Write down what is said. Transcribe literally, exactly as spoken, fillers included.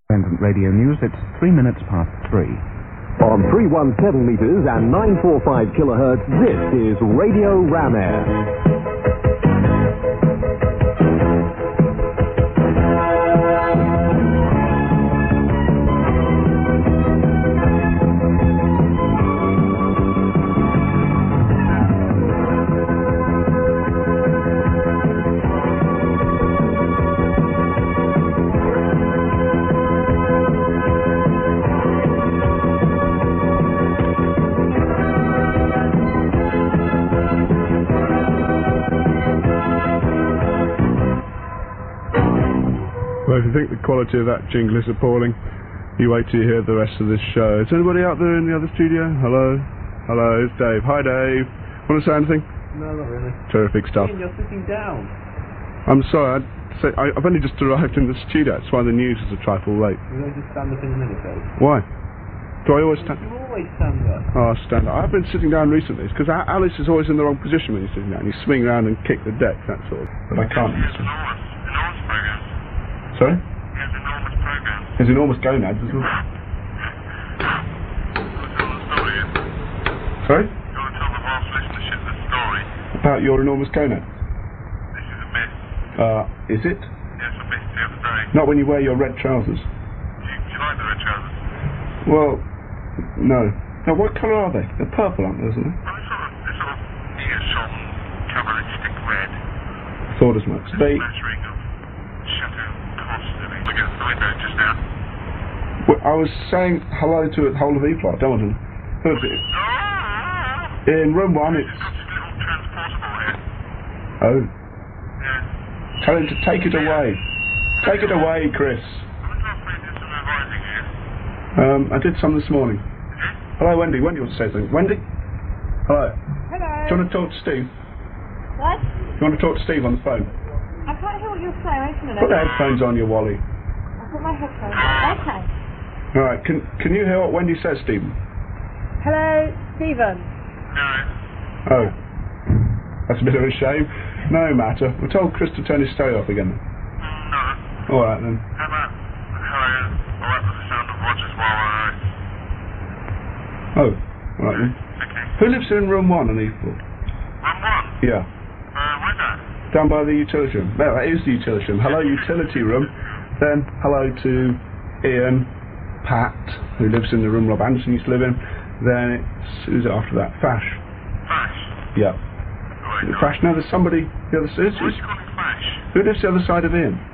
Independent Radio News, it's three minutes past three. On three one seven meters and nine four five kilohertz, this is Radio Ram Air. Well, if you think the quality of that jingle is appalling, you wait till you hear the rest of this show. Is anybody out there in the other studio? Hello? Hello, it's Dave. Hi, Dave. Want to say anything? No, not really. Terrific stuff. Ian, you're sitting down. I'm sorry, I'd say, I, I've only just arrived in the studio. That's why the news is a trifle late. You're going to just stand up in a minute, though. Why? Do I always stand? You always stand up. Oh, stand up. I've been sitting down recently. It's because Alice is always in the wrong position when you're sitting down. You swing around and kick the deck, that sort of. But I can't. He has enormous, enormous programs. Sorry? He has enormous programs. There's enormous gonads as well. You want to tell the story, Ian? Sorry? You want to tell the vast listenership the story? About your enormous gonad? This is a myth. Uh, is it? Yes, a myth the other day. Not when you wear your red trousers. Do you, do you like the red trousers? Well, no. Now, what colour are they? They're purple, aren't they, isn't they? Well, they're sort of, they're sort of near-some cavalristic red. Thought as much. They... Smattering of Chateau Coste. Look at the window just now. Well, I was saying hello to a whole of E-Plot, don't I? Oh! In room one, It's it's... got this little transportable here. Oh. Yeah. Tell him to take it away. Take it away, Chris. I wonder if we did some revising here. Um, I did some this morning. Hello, Wendy. Wendy wants to say something. Wendy? Hello. Hello. Do you want to talk to Steve? What? Do you want to talk to Steve on the phone? I can't hear what you're saying. Wait a minute. Put the headphones on, you Wally. I've got my headphones on. Okay. All right. Can Can you hear what Wendy says, Stephen? Hello, Stephen. No. Oh. That's a bit of a shame. No matter. We told Chris to turn his stereo off again. No. All right then. How about hello? All right, with the sound of Rogers while I. Oh. All right then. Okay. Who lives in room one on E-Floor? Room one. Yeah. Uh, where's that? Down by the utility room. No, that is the utility room. Hello, utility room. Then hello to Ian, Pat, who lives in the room Rob Anderson used to live in. Then it's who's it after that? Fash. Fash. Yeah. Oh, wait, no. Fash. No, there's somebody the other side. Why is he calling Fash? Who lives the other side of Ian?